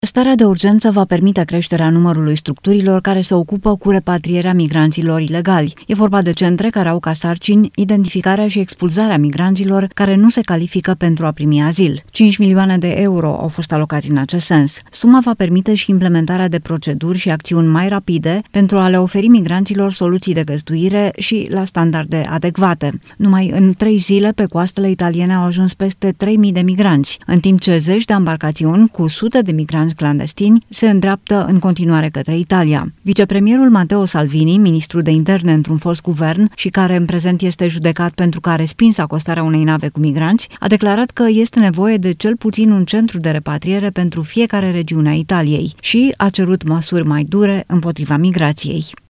Starea de urgență va permite creșterea numărului structurilor care se ocupă cu repatrierea migranților ilegali. E vorba de centre care au ca sarcini identificarea și expulzarea migranților care nu se califică pentru a primi azil. 5 milioane de euro au fost alocați în acest sens. Suma va permite și implementarea de proceduri și acțiuni mai rapide pentru a le oferi migranților soluții de găzduire și la standarde adecvate. Numai în 3 zile pe coastele italiene au ajuns peste 3.000 de migranți, în timp ce zeci de embarcațiuni cu sute de migranți clandestini se îndreaptă în continuare către Italia. Vicepremierul Matteo Salvini, ministru de interne într-un fost guvern și care în prezent este judecat pentru că a respins acostarea unei nave cu migranți, a declarat că este nevoie de cel puțin un centru de repatriere pentru fiecare regiune a Italiei și a cerut măsuri mai dure împotriva migrației.